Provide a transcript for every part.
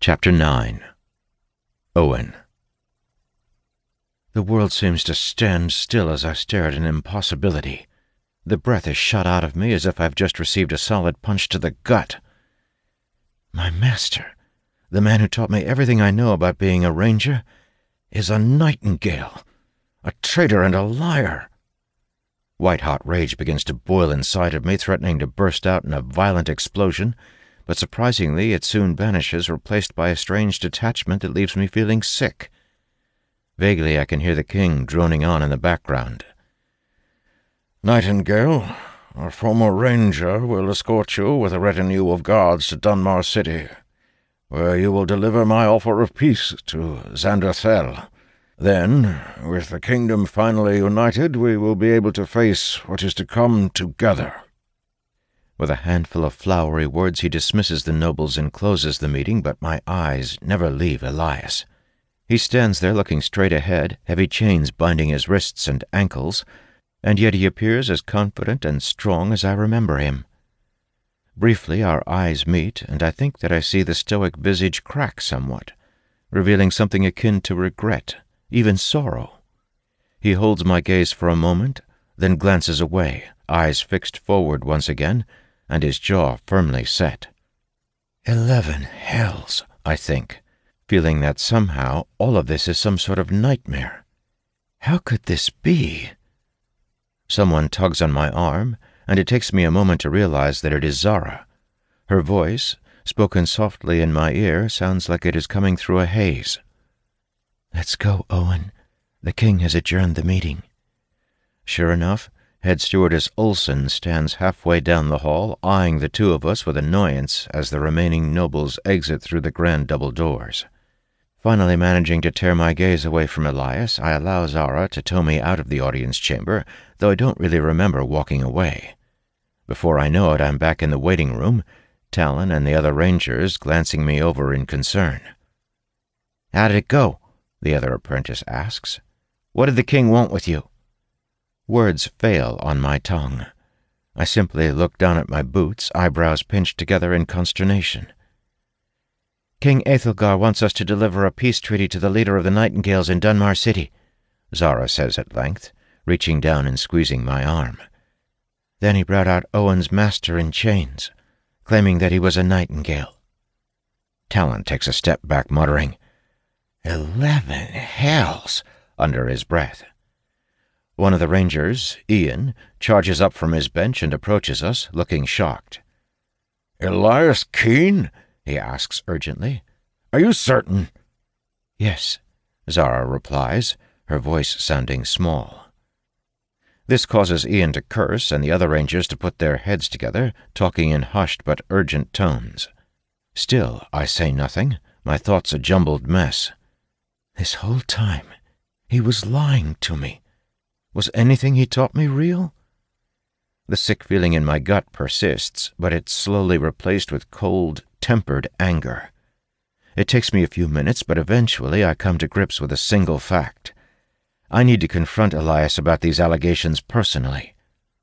Chapter 9. Owen. The world seems to stand still as I stare at an impossibility. The breath is shot out of me as if I've just received a solid punch to the gut. My master, the man who taught me everything I know about being a ranger, is a nightingale, a traitor and a liar. White-hot rage begins to boil inside of me, threatening to burst out in a violent explosion, but surprisingly it soon vanishes, replaced by a strange detachment that leaves me feeling sick. Vaguely I can hear the king droning on in the background. "Nightingale, our former ranger will escort you with a retinue of guards to Dunmar City, where you will deliver my offer of peace to Xanderthel. Then, with the kingdom finally united, we will be able to face what is to come together." With a handful of flowery words he dismisses the nobles and closes the meeting, but my eyes never leave Elias. He stands there looking straight ahead, heavy chains binding his wrists and ankles, and yet he appears as confident and strong as I remember him. Briefly our eyes meet, and I think that I see the stoic visage crack somewhat, revealing something akin to regret, even sorrow. He holds my gaze for a moment, then glances away, eyes fixed forward once again, and his jaw firmly set. 11 hells, I think, feeling that somehow all of this is some sort of nightmare. How could this be? Someone tugs on my arm, and it takes me a moment to realize that it is Zara. Her voice, spoken softly in my ear, sounds like it is coming through a haze. "Let's go, Owen. The king has adjourned the meeting." Sure enough, Head Stewardess Olsen stands halfway down the hall, eyeing the two of us with annoyance as the remaining nobles exit through the grand double doors. Finally managing to tear my gaze away from Elias, I allow Zara to tow me out of the audience chamber, though I don't really remember walking away. Before I know it, I'm back in the waiting room, Talon and the other rangers glancing me over in concern. "How did it go?" the other apprentice asks. "What did the king want with you?" Words fail on my tongue. I simply look down at my boots, eyebrows pinched together in consternation. "King Aethelgar wants us to deliver a peace treaty to the leader of the Nightingales in Dunmar City," Zara says at length, reaching down and squeezing my arm. Then he brought out Owen's master in chains, claiming that he was a nightingale. Talon takes a step back, muttering, 11 hells, under his breath. One of the rangers, Ian, charges up from his bench and approaches us, looking shocked. "Elias Keene?" he asks urgently. "Are you certain?" "Yes," Zara replies, her voice sounding small. This causes Ian to curse and the other rangers to put their heads together, talking in hushed but urgent tones. Still, I say nothing, my thoughts a jumbled mess. This whole time, he was lying to me. Was anything he taught me real? The sick feeling in my gut persists, but it's slowly replaced with cold, tempered anger. It takes me a few minutes, but eventually I come to grips with a single fact. I need to confront Elias about these allegations personally.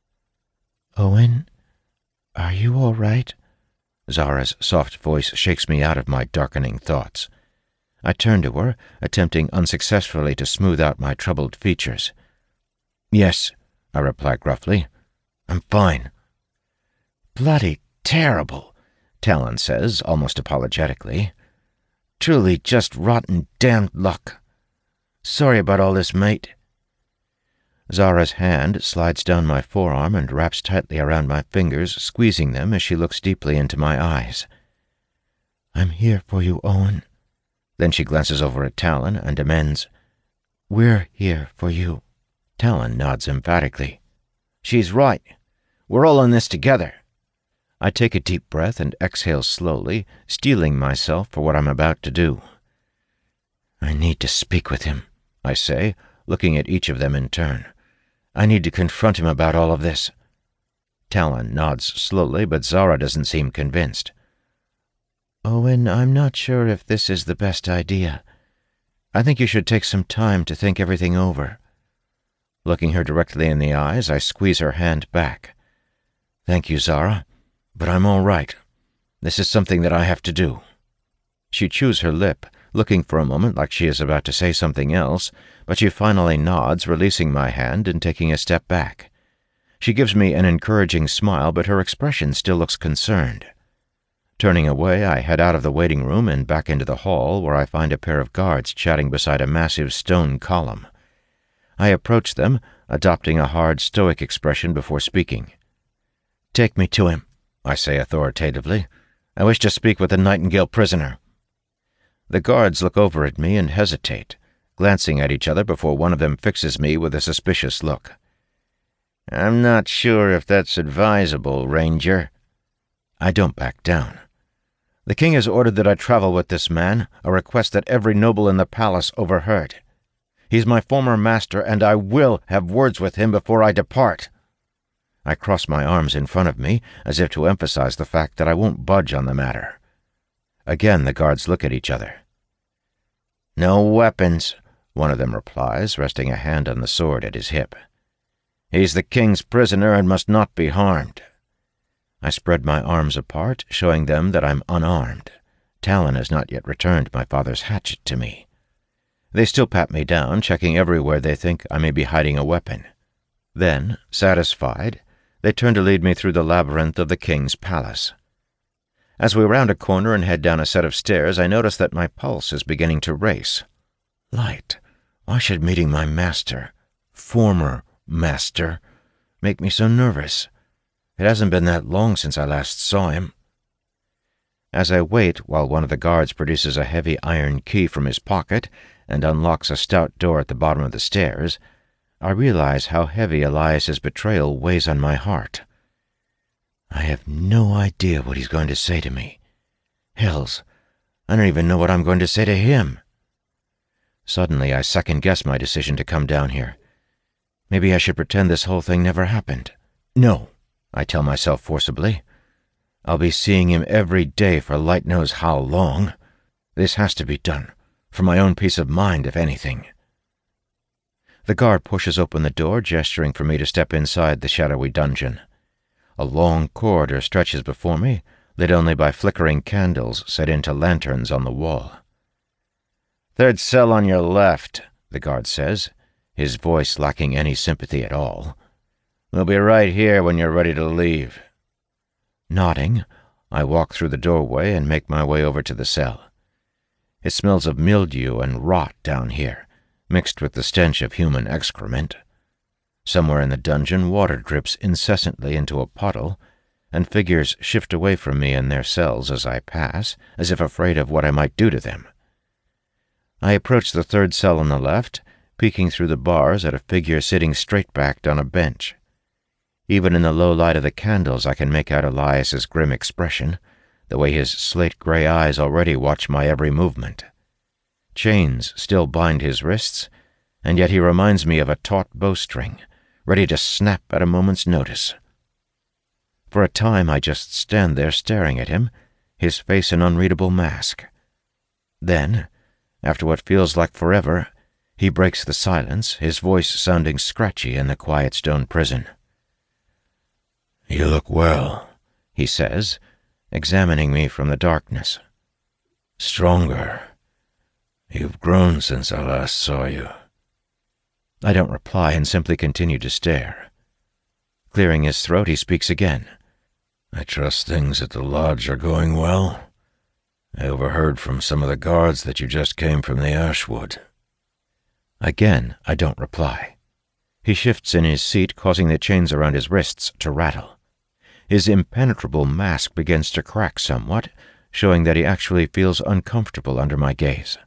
"Owen, are you all right?" Zara's soft voice shakes me out of my darkening thoughts. I turn to her, attempting unsuccessfully to smooth out my troubled features. "Yes," I reply gruffly. "I'm fine." "Bloody terrible," Talon says, almost apologetically. "Truly just rotten damned luck. Sorry about all this, mate." Zara's hand slides down my forearm and wraps tightly around my fingers, squeezing them as she looks deeply into my eyes. "I'm here for you, Owen." Then she glances over at Talon and amends, "We're here for you." Talon nods emphatically. "She's right. We're all in this together." I take a deep breath and exhale slowly, steeling myself for what I'm about to do. "I need to speak with him," I say, looking at each of them in turn. "I need to confront him about all of this." Talon nods slowly, but Zara doesn't seem convinced. "Owen, I'm not sure if this is the best idea. I think you should take some time to think everything over." Looking her directly in the eyes, I squeeze her hand back. "Thank you, Zara, but I'm all right. This is something that I have to do." She chews her lip, looking for a moment like she is about to say something else, but she finally nods, releasing my hand and taking a step back. She gives me an encouraging smile, but her expression still looks concerned. Turning away, I head out of the waiting room and back into the hall, where I find a pair of guards chatting beside a massive stone column. I approach them, adopting a hard, stoic expression before speaking. "Take me to him," I say authoritatively. "I wish to speak with the Nightingale prisoner." The guards look over at me and hesitate, glancing at each other before one of them fixes me with a suspicious look. "I'm not sure if that's advisable, Ranger." I don't back down. "The king has ordered that I travel with this man, a request that every noble in the palace overheard. He's my former master, and I will have words with him before I depart." I cross my arms in front of me, as if to emphasize the fact that I won't budge on the matter. Again the guards look at each other. "No weapons," one of them replies, resting a hand on the sword at his hip. "He's the king's prisoner and must not be harmed." I spread my arms apart, showing them that I'm unarmed. Talon has not yet returned my father's hatchet to me. They still pat me down, checking everywhere they think I may be hiding a weapon. Then, satisfied, they turn to lead me through the labyrinth of the king's palace. As we round a corner and head down a set of stairs, I notice that my pulse is beginning to race. Light, why should meeting my master, former master, make me so nervous? It hasn't been that long since I last saw him. As I wait while one of the guards produces a heavy iron key from his pocket and unlocks a stout door at the bottom of the stairs, I realize how heavy Elias's betrayal weighs on my heart. I have no idea what he's going to say to me. Hells, I don't even know what I'm going to say to him. Suddenly, I second-guess my decision to come down here. Maybe I should pretend this whole thing never happened. No, I tell myself forcibly. I'll be seeing him every day for light knows how long. This has to be done, for my own peace of mind, if anything. The guard pushes open the door, gesturing for me to step inside the shadowy dungeon. A long corridor stretches before me, lit only by flickering candles set into lanterns on the wall. "Third cell on your left," the guard says, his voice lacking any sympathy at all. "We'll be right here when you're ready to leave." Nodding, I walk through the doorway and make my way over to the cell. It smells of mildew and rot down here, mixed with the stench of human excrement. Somewhere in the dungeon, water drips incessantly into a puddle, and figures shift away from me in their cells as I pass, as if afraid of what I might do to them. I approach the third cell on the left, peeking through the bars at a figure sitting straight-backed on a bench. Even in the low light of the candles, I can make out Elias's grim expression, the way his slate-gray eyes already watch my every movement. Chains still bind his wrists, and yet he reminds me of a taut bowstring, ready to snap at a moment's notice. For a time I just stand there staring at him, his face an unreadable mask. Then, after what feels like forever, he breaks the silence, his voice sounding scratchy in the quiet stone prison. "You look well," he says, examining me from the darkness. "Stronger. You've grown since I last saw you." I don't reply and simply continue to stare. Clearing his throat, he speaks again. "I trust things at the lodge are going well. I overheard from some of the guards that you just came from the Ashwood." Again, I don't reply. He shifts in his seat, causing the chains around his wrists to rattle. His impenetrable mask begins to crack somewhat, showing that he actually feels uncomfortable under my gaze.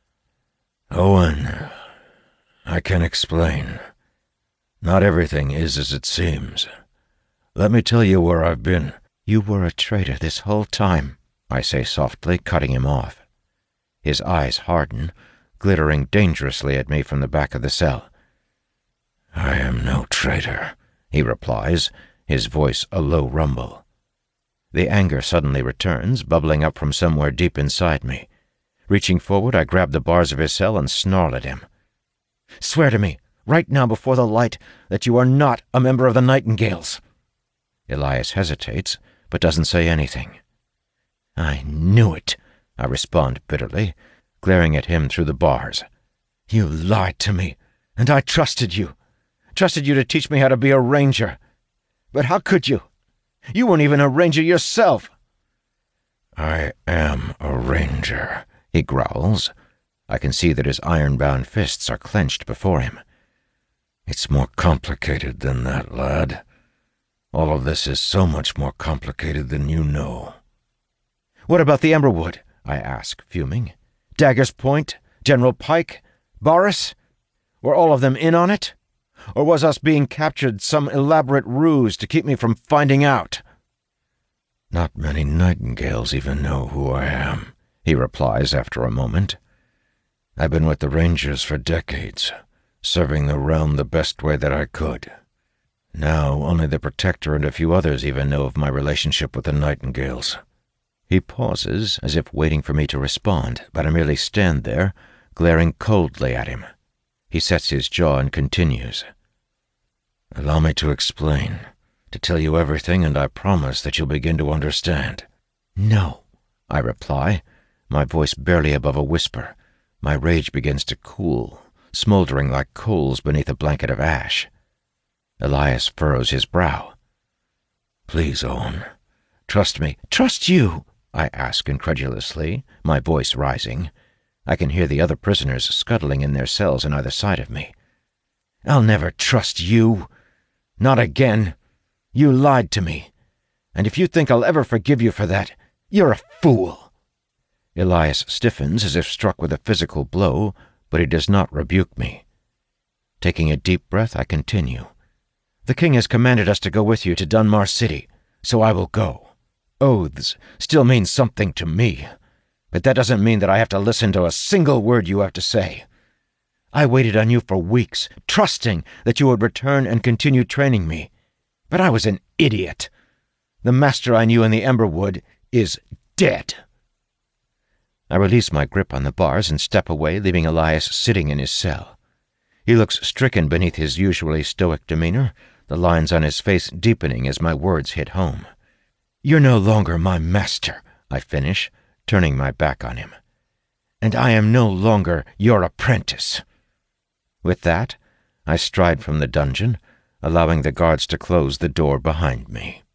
"Owen, I can explain. Not everything is as it seems. Let me tell you where I've been." "You were a traitor this whole time," I say softly, cutting him off. His eyes harden, glittering dangerously at me from the back of the cell. "I am no traitor," he replies, his voice a low rumble. The anger suddenly returns, bubbling up from somewhere deep inside me. Reaching forward, I grab the bars of his cell and snarl at him. "Swear to me, right now before the light, that you are not a member of the Nightingales." Elias hesitates, but doesn't say anything. "I knew it," I respond bitterly, glaring at him through the bars. "You lied to me, and I trusted you. Trusted you to teach me how to be a ranger. But how could you? You weren't even a ranger yourself." "I am a ranger," he growls. I can see that his iron-bound fists are clenched before him. "It's more complicated than that, lad. All of this is so much more complicated than you know." "What about the Emberwood?" I ask, fuming. "Dagger's Point? General Pike? Boris? Were all of them in on it? Or was us being captured some elaborate ruse to keep me from finding out?" "Not many Nightingales even know who I am," he replies after a moment. "I've been with the Rangers for decades, serving the realm the best way that I could. Now only the Protector and a few others even know of my relationship with the Nightingales." He pauses, as if waiting for me to respond, but I merely stand there, glaring coldly at him. He sets his jaw and continues. "Allow me to explain, to tell you everything, and I promise that you'll begin to understand." "No," I reply, my voice barely above a whisper. My rage begins to cool, smoldering like coals beneath a blanket of ash. Elias furrows his brow. "Please, Owen. Trust me." "Trust you?" I ask incredulously, my voice rising. I can hear the other prisoners scuttling in their cells on either side of me. "I'll never trust you. Not again. You lied to me. And if you think I'll ever forgive you for that, you're a fool." Elias stiffens as if struck with a physical blow, but he does not rebuke me. Taking a deep breath, I continue. "The king has commanded us to go with you to Dunmar City, so I will go. Oaths still mean something to me, but that doesn't mean that I have to listen to a single word you have to say. I waited on you for weeks, trusting that you would return and continue training me. But I was an idiot. The master I knew in the Emberwood is dead." I release my grip on the bars and step away, leaving Elias sitting in his cell. He looks stricken beneath his usually stoic demeanor, the lines on his face deepening as my words hit home. "You're no longer my master," I finish, turning my back on him. "And I am no longer your apprentice." With that, I stride from the dungeon, allowing the guards to close the door behind me.